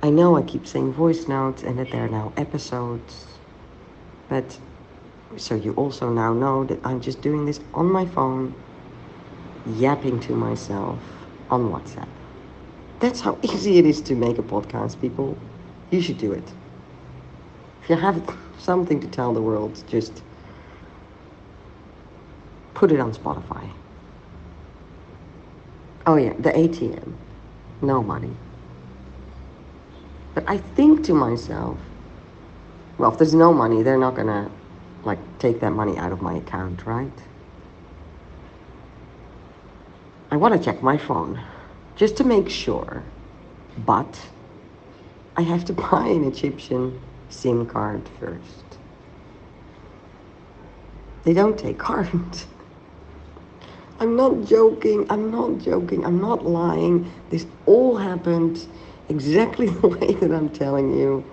I know I keep saying voice notes and that there are now episodes, but so you also now know that I'm just doing this on my phone, yapping to myself on WhatsApp. That's how easy it is to make a podcast, people. You should do it. If you have something to tell the world, just put it on Spotify. Oh yeah, the ATM. No money. But I think to myself, well, if there's no money, they're not gonna, like, take that money out of my account, right? I want to check my phone, just to make sure. But I have to buy an Egyptian SIM card first. They don't take cards. I'm not joking, I'm not lying. This all happened exactly the way that I'm telling you.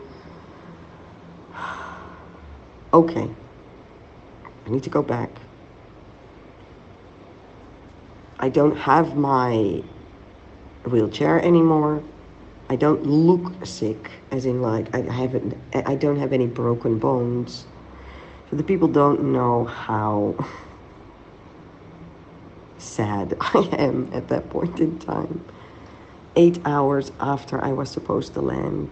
Okay, I need to go back. I don't have my wheelchair anymore. I don't look sick, as in like I don't have any broken bones. So the people don't know how sad I am at that point in time. 8 hours after I was supposed to land.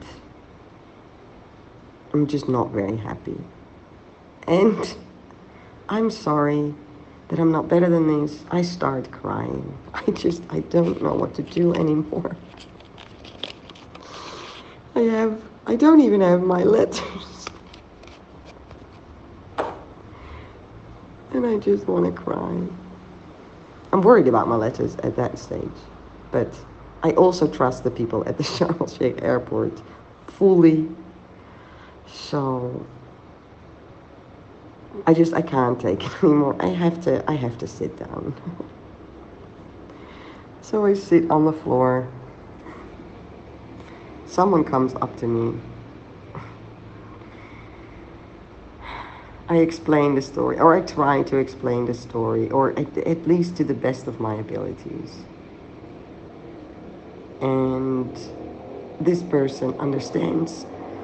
I'm just not very happy. And I'm sorry that I'm not better than this. I start crying. I don't know what to do anymore. I don't even have my letters. And I just want to cry. I'm worried about my letters at that stage. But I also trust the people at the Sharm el Sheikh airport fully. So I can't take it anymore. I have to sit down. So I sit on the floor. Someone comes up to me. I explain the story, or I try to explain the story, or at least to the best of my abilities. And this person understands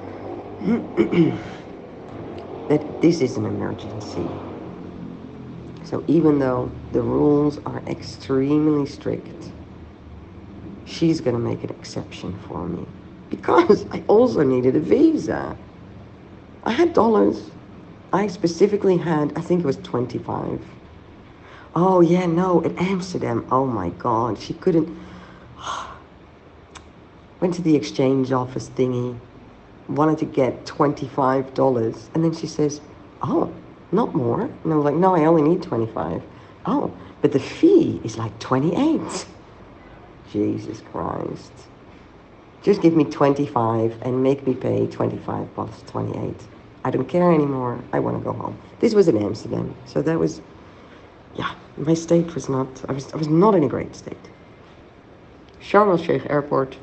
that this is an emergency. So even though the rules are extremely strict, she's gonna make an exception for me. Because I also needed a visa. I had dollars. I specifically had, I think it was 25. Oh yeah, no, at Amsterdam, oh my God, she couldn't. Went to the exchange office thingy, wanted to get $25, and then she says, oh, not more. And I was like, no, I only need 25. Oh, but the fee is like 28. Jesus Christ. Just give me 25 and make me pay 25 plus 28. I don't care anymore. I want to go home. This was in Amsterdam. So that was, yeah, my state was not, I was not in a great state. Sharm el Sheikh airport.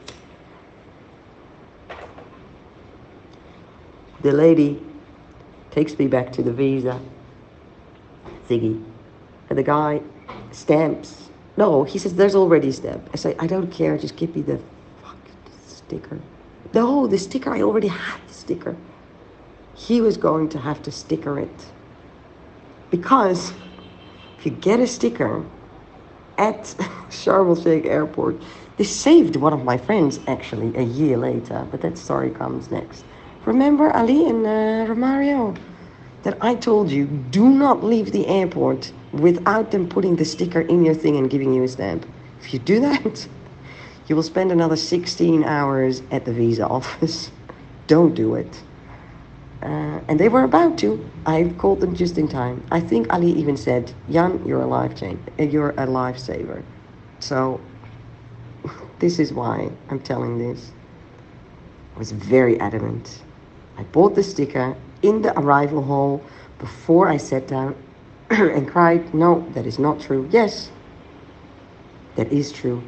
The lady takes me back to the visa thingy. And the guy stamps. No, he says, there's already a stamp. I say, I don't care. Just give me the sticker. No, the sticker, I already had the sticker. He was going to have to sticker it. Because if you get a sticker at Sharm el Sheikh airport, this saved one of my friends actually a year later, but that story comes next. Remember Ali and Romario? That I told you, do not leave the airport without them putting the sticker in your thing and giving you a stamp. If you do that, you will spend another 16 hours at the visa office. Don't do it. And they were about to. I called them just in time. I think Ali even said, Jan, you're a lifesaver. So this is why I'm telling this. I was very adamant. I bought the sticker in the arrival hall before I sat down and cried, no, that is not true. Yes, that is true.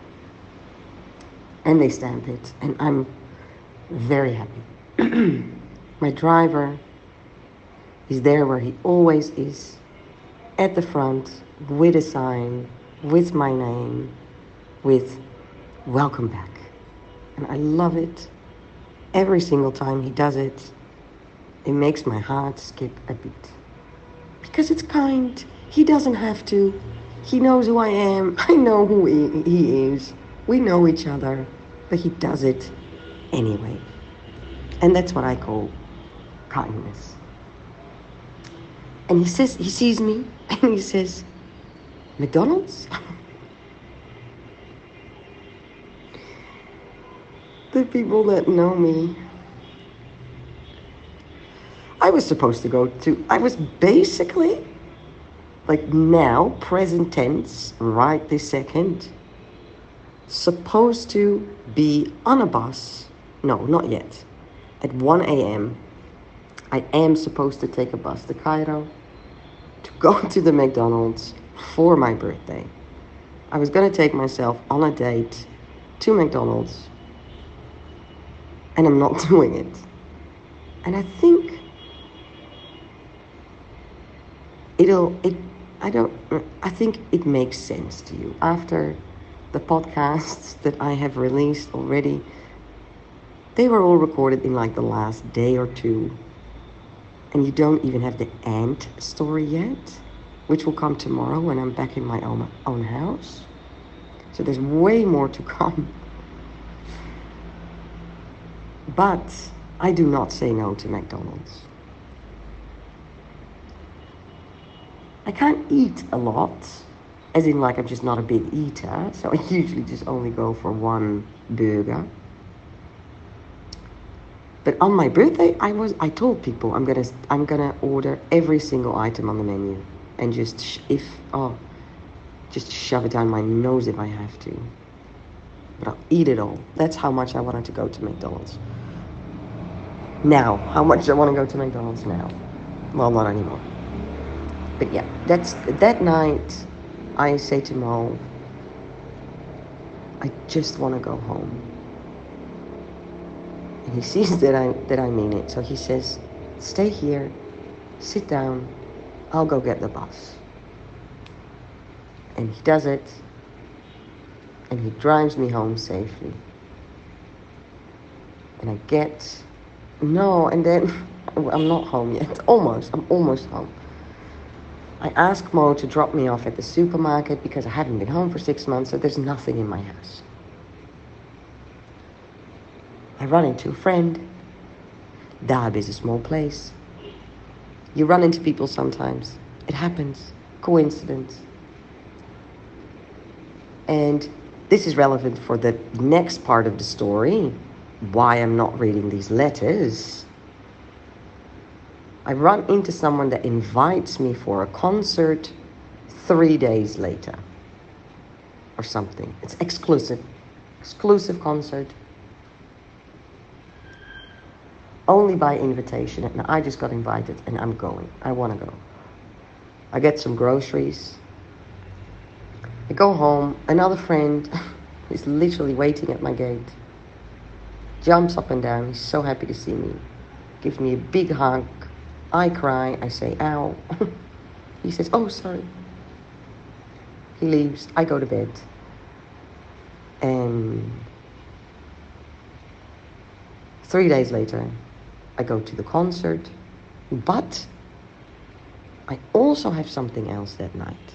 And they stamp it, and I'm very happy. My driver is there where he always is, at the front, with a sign, with my name, with welcome back. And I love it. every single time he does it, it makes my heart skip a beat. Because it's kind. He doesn't have to. He knows who I am. I know who he is. We know each other. But he does it anyway. And that's what I call kindness. And he sees me, and he says, McDonald's? The people that know me. I was basically, like now, present tense, right this second, supposed to be on a bus. No, not yet. At 1 a.m., I am supposed to take a bus to Cairo to go to the McDonald's for my birthday. I was going to take myself on a date to McDonald's, and I'm not doing it. And I think I think it makes sense to you. After the podcasts that I have released already, they were all recorded in like the last day or two. And you don't even have the ant story yet, which will come tomorrow when I'm back in my own house. So there's way more to come. But I do not say no to McDonald's. I can't eat a lot, as in like I'm just not a big eater, so I usually just only go for one burger. But on my birthday, I told people I'm gonna order every single item on the menu, and just shove it down my nose if I have to. But I'll eat it all. That's how much I wanted to go to McDonald's. Now, how much I want to go to McDonald's now? Well, not anymore. But yeah, that night, I say to Mo, I just want to go home. And he sees that I mean it, so he says, stay here, sit down, I'll go get the bus. And he does it, and he drives me home safely. And and then I'm not home yet. I'm almost home. I ask Mo to drop me off at the supermarket because I haven't been home for 6 months, so there's nothing in my house. I run into a friend. Dahab is a small place. You run into people sometimes. It happens. Coincidence. And this is relevant for the next part of the story, why I'm not reading these letters. I run into someone that invites me for a concert 3 days later or something. It's exclusive concert. Only by invitation, and I just got invited and I'm going. I want to go. I get some groceries. I go home. Another friend is literally waiting at my gate. Jumps up and down. He's so happy to see me. Gives me a big hug. I cry. I say, ow. He says, oh, sorry. He leaves. I go to bed. And 3 days later, I go to the concert. But I also have something else that night.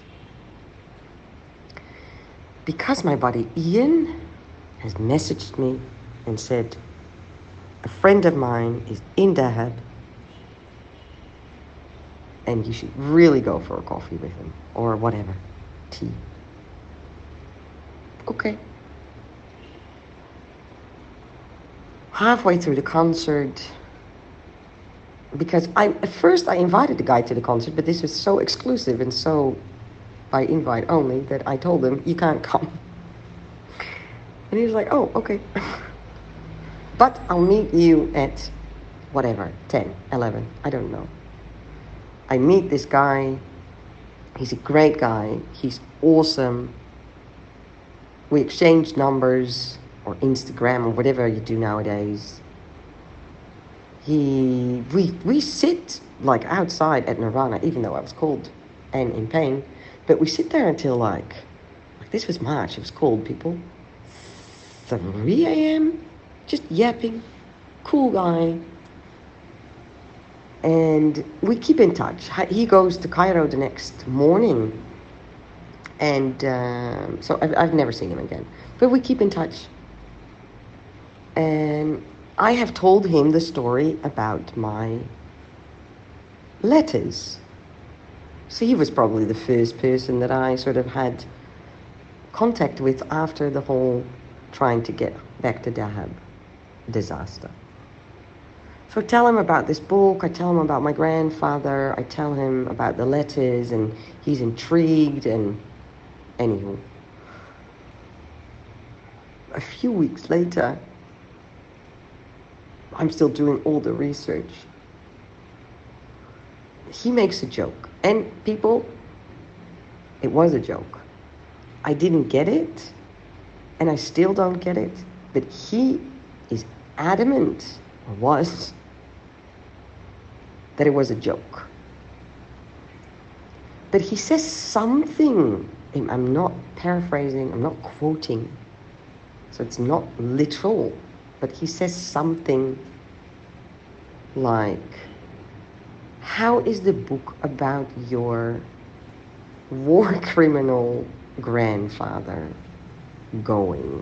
Because my buddy Ian has messaged me and said, a friend of mine is in Dahab and you should really go for a coffee with him or whatever, tea. Okay. Halfway through the concert, because at first I invited the guy to the concert, but this was so exclusive and so by invite only that I told him, you can't come. And he was like, oh, okay. But I'll meet you at whatever, 10, 11, I don't know. I meet this guy. He's a great guy. He's awesome. We exchange numbers or Instagram or whatever you do nowadays. We sit like outside at Nirvana, even though I was cold and in pain. But we sit there until like this was March. It was cold, people. 3 a.m. Just yapping. cool guy. And we keep in touch. He goes to Cairo the next morning. And so I've never seen him again. But we keep in touch. And I have told him the story about my letters. So he was probably the first person that I sort of had contact with after the whole trying to get back to Dahab disaster. So I tell him about this book, I tell him about my grandfather, I tell him about the letters, and he's intrigued, and anywho. A few weeks later, I'm still doing all the research. He makes a joke. And people, it was a joke. I didn't get it, and I still don't get it, but he is adamant, or was, that it was a joke. But he says something, I'm not paraphrasing, I'm not quoting, so it's not literal, but he says something like, how is the book about your war criminal grandfather going?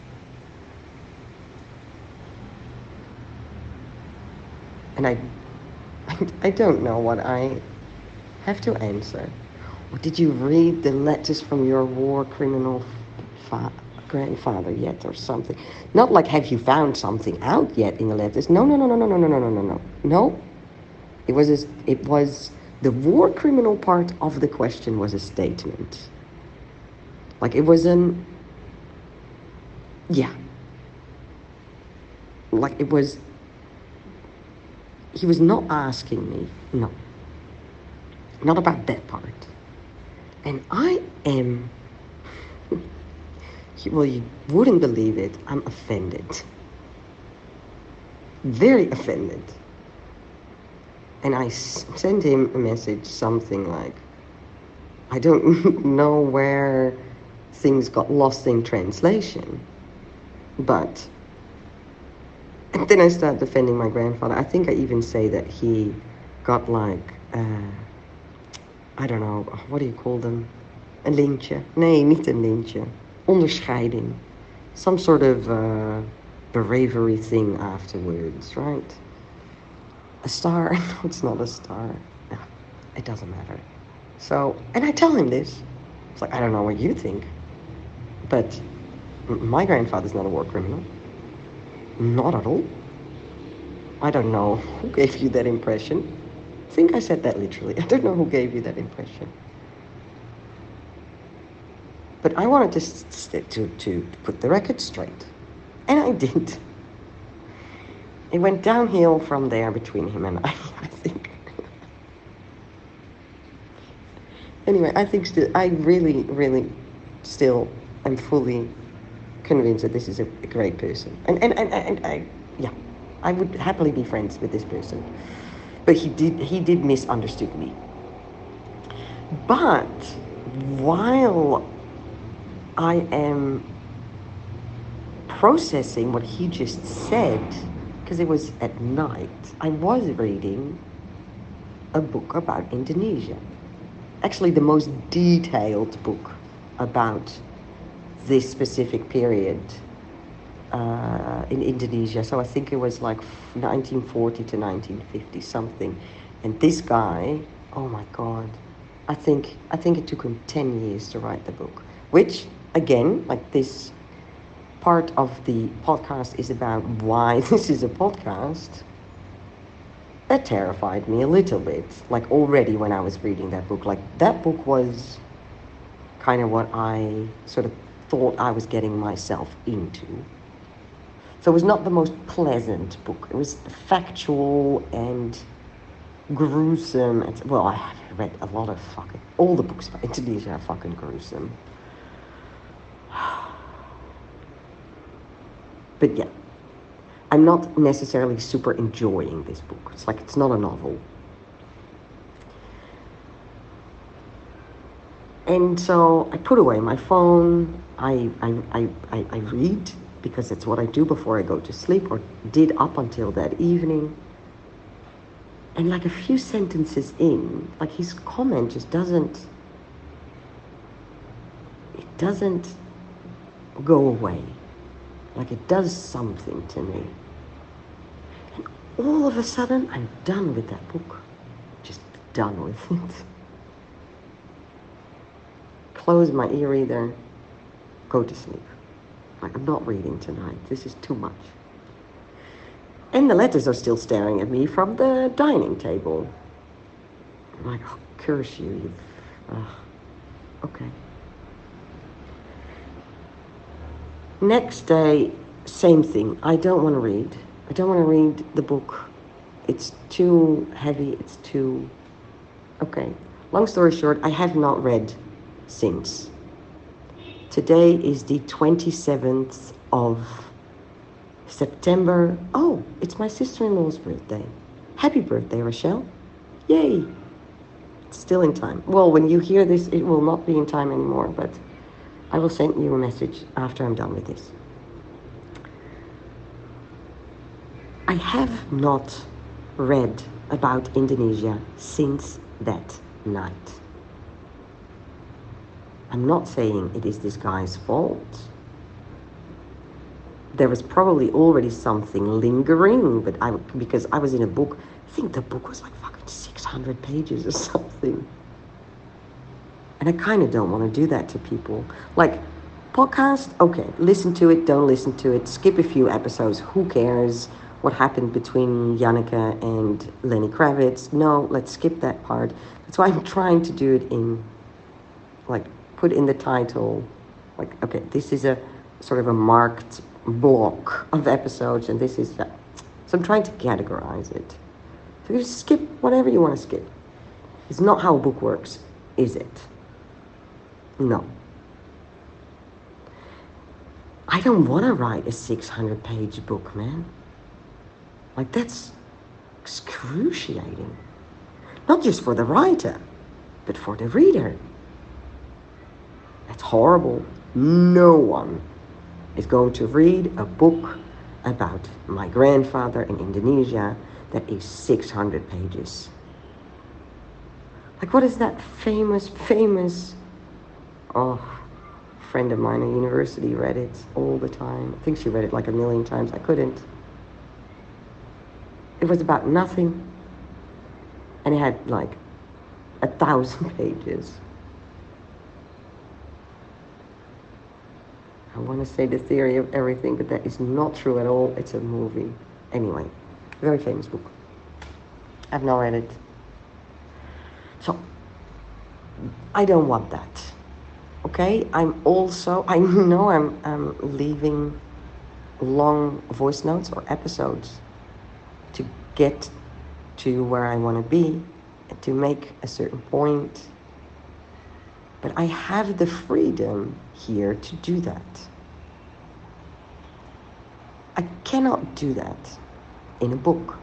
And I don't know what I have to answer. Or did you read the letters from your war criminal grandfather yet, or something? Not like, have you found something out yet in the letters? No. No. It was the war criminal part of the question was a statement. Like, it was like it was, he was not asking me, no, not about that part. And I am, well, you wouldn't believe it, I'm offended. Very offended. And I sent him a message, something like, I don't know where things got lost in translation, but... And then I start defending my grandfather. I think I even say that he got like, I don't know, what do you call them? Een lintje. Nee, niet een lintje. Onderscheiding. Some sort of bravery thing afterwards, right? A star? No, it's not a star. No, it doesn't matter. So, and I tell him this. It's like, I don't know what you think, but my grandfather's not a war criminal. Not at all. I don't know who gave you that impression. I think I said that literally. I don't know who gave you that impression. But I wanted to put the record straight. And I did. It went downhill from there between him and I think. Anyway, I think I really still am fully convinced that this is a great person. And I would happily be friends with this person. But he did misunderstood me. But while I am processing what he just said, because it was at night, I was reading a book about Indonesia. Actually, the most detailed book about this specific period in Indonesia. So I think it was like 1940 to 1950 something. And this guy, oh my God, I think it took him 10 years to write the book. Which, again, like this part of the podcast is about why this is a podcast. That terrified me a little bit. Like already when I was reading that book, like that book was kind of what I sort of thought I was getting myself into. So it was not the most pleasant book. It was factual and gruesome. Well, I have read a lot of all the books about Indonesia are fucking gruesome. But yeah, I'm not necessarily super enjoying this book. It's like, it's not a novel. And so I put away my phone, I read, because it's what I do before I go to sleep, or did up until that evening. And like a few sentences in, like his comment just doesn't go away. Like it does something to me. And all of a sudden, I'm done with that book. Just done with it. Close my e-reader, go to sleep. Like, I'm not reading tonight. This is too much. And the letters are still staring at me from the dining table. I'm like, oh, curse you. Okay. Next day, same thing. I don't want to read. I don't want to read the book. It's too heavy. It's too... Okay. Long story short, I have not read since. Today is the 27th of September. Oh, it's my sister-in-law's birthday. Happy birthday, Rochelle. Yay. It's still in time. Well, when you hear this, it will not be in time anymore, but I will send you a message after I'm done with this. I have not read about Indonesia since that night. I'm not saying it is this guy's fault. There was probably already something lingering, but because I was in a book, I think the book was like fucking 600 pages or something. And I kind of don't want to do that to people. Like, podcast, okay, listen to it, don't listen to it, skip a few episodes, who cares what happened between Janneke and Lenny Kravitz? No, let's skip that part. That's why I'm trying to do it in, like, put in the title, like, okay, this is a sort of a marked block of episodes, and this is that. So I'm trying to categorize it. So you just skip whatever you want to skip. It's not how a book works, is it? No. I don't want to write a 600-page book, man. Like, that's excruciating. Not just for the writer, but for the reader. That's horrible. No one is going to read a book about my grandfather in Indonesia that is 600 pages. Like, what is that famous, friend of mine at university read it all the time. I think she read it like 1,000,000 times. I couldn't. It was about nothing. And it had like 1,000 pages. I want to say the theory of everything, but that is not true at all. It's a movie. Anyway, very famous book. I've not read it. So, I don't want that. Okay? I know I'm leaving long voice notes or episodes to get to where I want to be and to make a certain point. But I have the freedom here to do that. I cannot do that in a book.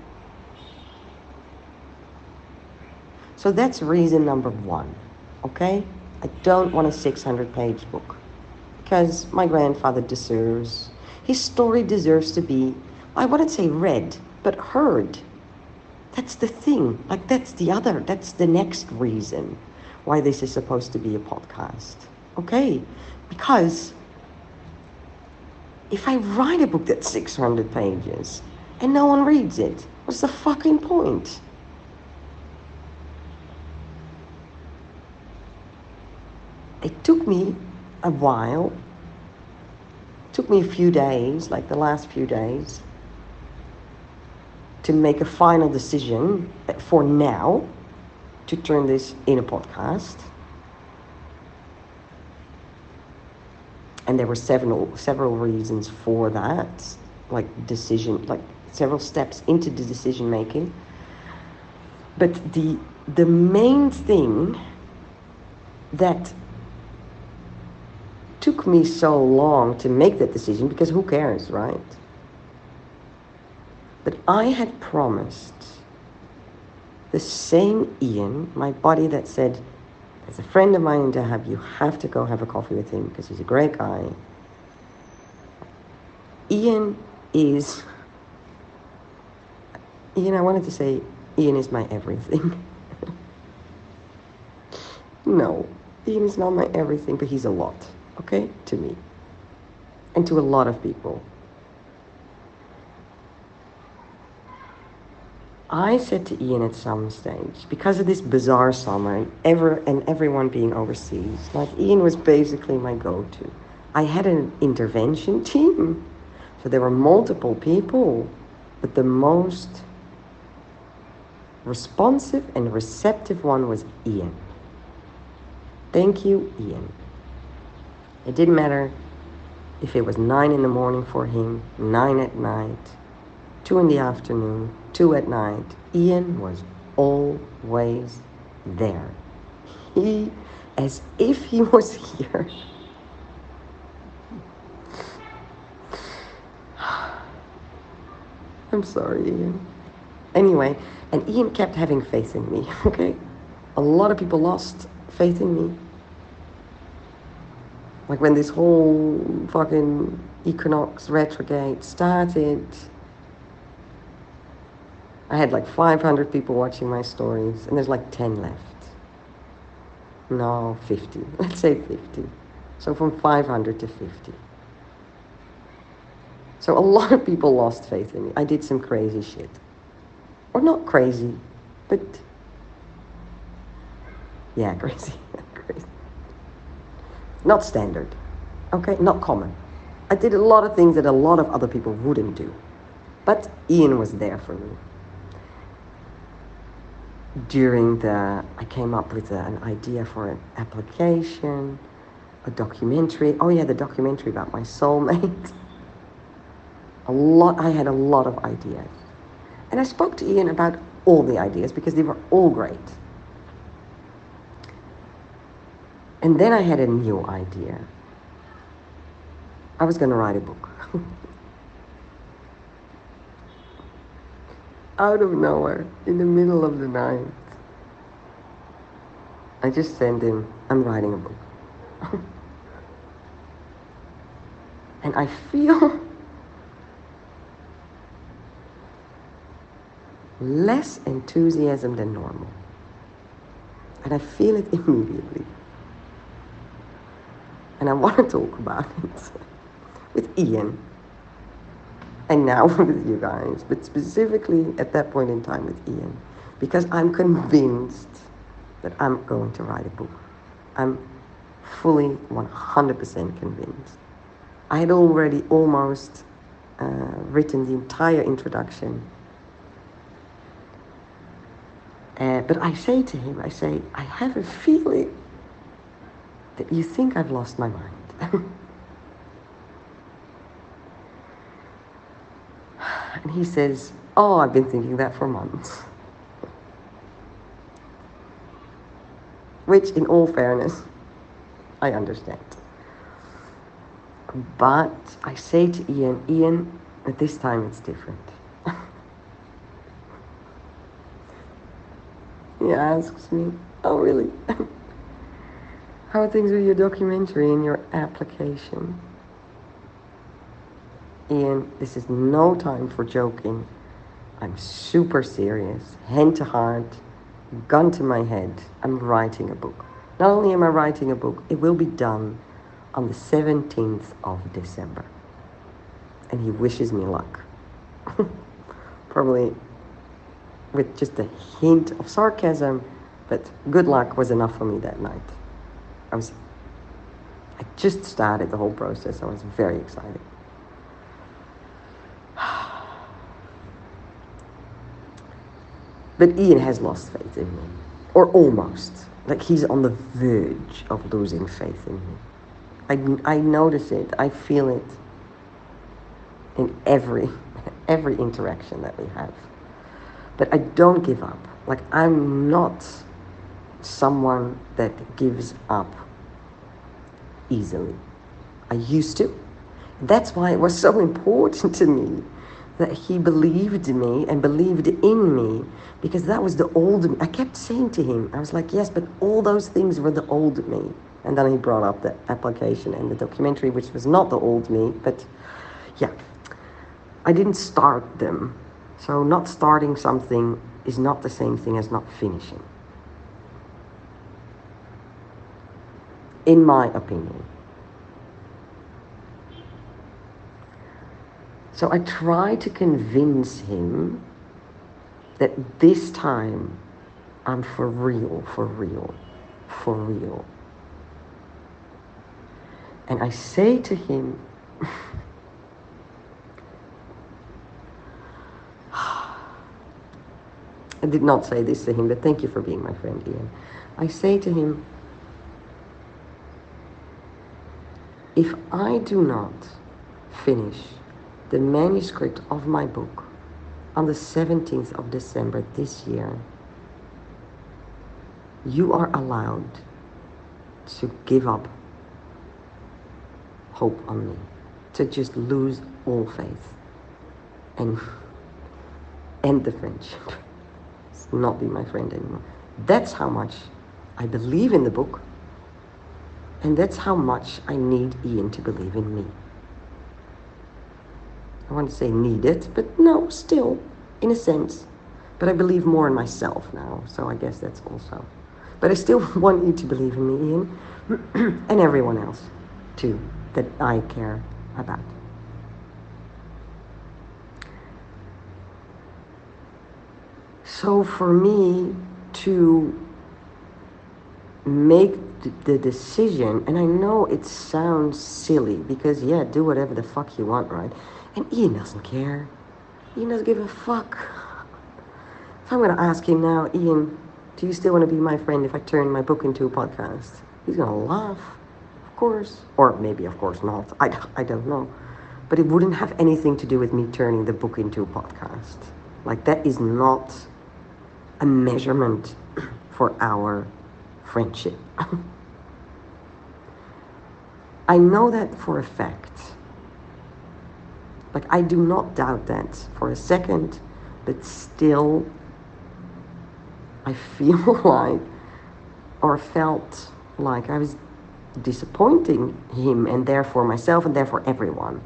So that's reason number 1, okay? I don't want a 600-page book because my grandfather deserves, his story deserves to be, I wouldn't say read, but heard. That's the thing. Like, that's the next reason why this is supposed to be a podcast. Okay? Because if I write a book that's 600 pages and no one reads it, what's the fucking point? It took me a while. It took me a few days, like the last few days, to make a final decision for now to turn this in a podcast. And there were several reasons for that, like several steps into the decision making. But the main thing that took me so long to make that decision, because who cares, right? But I had promised the same Ian, my buddy that said, there's a friend of mine in Dahab, you have to go have a coffee with him because he's a great guy. Ian is, I wanted to say Ian is my everything. No, Ian is not my everything, but he's a lot, okay, to me. And to a lot of people. I said to Ian at some stage, because of this bizarre summer and everyone being overseas, like Ian was basically my go-to. I had an intervention team, so there were multiple people, but the most responsive and receptive one was Ian. Thank you, Ian. It didn't matter if it was 9 in the morning for him, 9 at night, 2 in the afternoon, 2 at night. Ian was always there. As if he was here. I'm sorry, Ian. Anyway, and Ian kept having faith in me, okay? A lot of people lost faith in me. Like when this whole fucking equinox retrograde started, I had like 500 people watching my stories, and there's like 10 left. No, 50. Let's say 50. So from 500 to 50. So a lot of people lost faith in me. I did some crazy shit. Or not crazy, but yeah, crazy. Crazy. Not standard. Okay, not common. I did a lot of things that a lot of other people wouldn't do. But Ian was there for me. I came up with an idea for an application, a documentary. Oh yeah, the documentary about my soulmate. I had a lot of ideas. And I spoke to Ian about all the ideas because they were all great. And then I had a new idea. I was going to write a book. Out of nowhere, in the middle of the night, I just sent him, I'm writing a book. And I feel less enthusiasm than normal. And I feel it immediately. And I want to talk about it with Ian. And now with you guys, but specifically at that point in time with Ian, because I'm convinced that I'm going to write a book. I'm fully 100% convinced. I had already almost written the entire introduction. But I say to him, I have a feeling that you think I've lost my mind. And he says, oh, I've been thinking that for months. Which, in all fairness, I understand. But I say to Ian, at this time it's different. He asks me, oh really? How are things with your documentary and your application? Ian, this is no time for joking. I'm super serious, hand to heart, gun to my head. I'm writing a book. Not only am I writing a book, it will be done on the 17th of December. And he wishes me luck. Probably with just a hint of sarcasm, but good luck was enough for me that night. I just started the whole process. I was very excited. But Ian has lost faith in me. Or almost. Like he's on the verge of losing faith in me. I notice it. I feel it in every interaction that we have. But I don't give up. Like I'm not someone that gives up easily. I used to. That's why it was so important to me that he believed in me and believed in me, because that was the old me. I kept saying to him, I was like, yes, but all those things were the old me. And then he brought up the application and the documentary, which was not the old me, but yeah. I didn't start them. So not starting something is not the same thing as not finishing. In my opinion. So I try to convince him that this time I'm for real, for real, for real. And I say to him, I did not say this to him, but thank you for being my friend, Ian. I say to him, if I do not finish the manuscript of my book on the 17th of December this year, you are allowed to give up hope on me, to just lose all faith and end the friendship. Not be my friend anymore. That's how much I believe in the book, and that's how much I need Ian to believe in me. I want to say need it, but no, still, in a sense. But I believe more in myself now, so I guess that's also. But I still want you to believe in me, Ian, and everyone else, too, that I care about. So for me to make the decision, and I know it sounds silly, because yeah, do whatever the fuck you want, right? And Ian doesn't care. Ian doesn't give a fuck. If I'm going to ask him now, Ian, do you still want to be my friend if I turn my book into a podcast? He's going to laugh, of course. Or maybe, of course, not. I don't know. But it wouldn't have anything to do with me turning the book into a podcast. Like, that is not a measurement for our friendship. I know that for a fact. Like, I do not doubt that for a second, but still, I feel like, or felt like I was disappointing him, and therefore myself, and therefore everyone.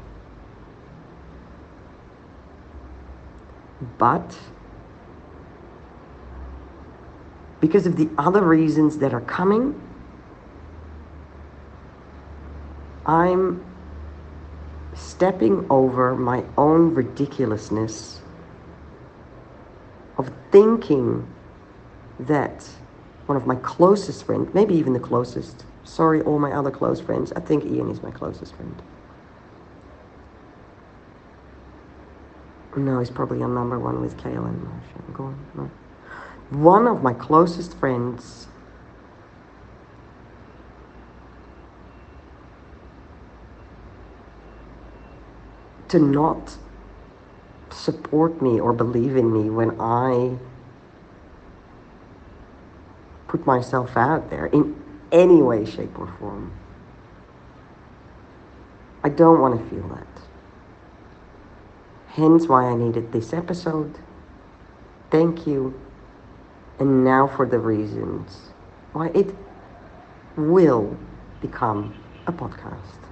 But because of the other reasons that are coming, I'm stepping over my own ridiculousness of thinking that one of my closest friends, maybe even the closest, sorry all my other close friends, I think Ian is my closest friend. No, he's probably on number one with Kayla and Marsha. Go on, no. One of my closest friends to not support me or believe in me when I put myself out there in any way, shape, or form. I don't want to feel that. Hence why I needed this episode. Thank you. And now for the reasons why it will become a podcast.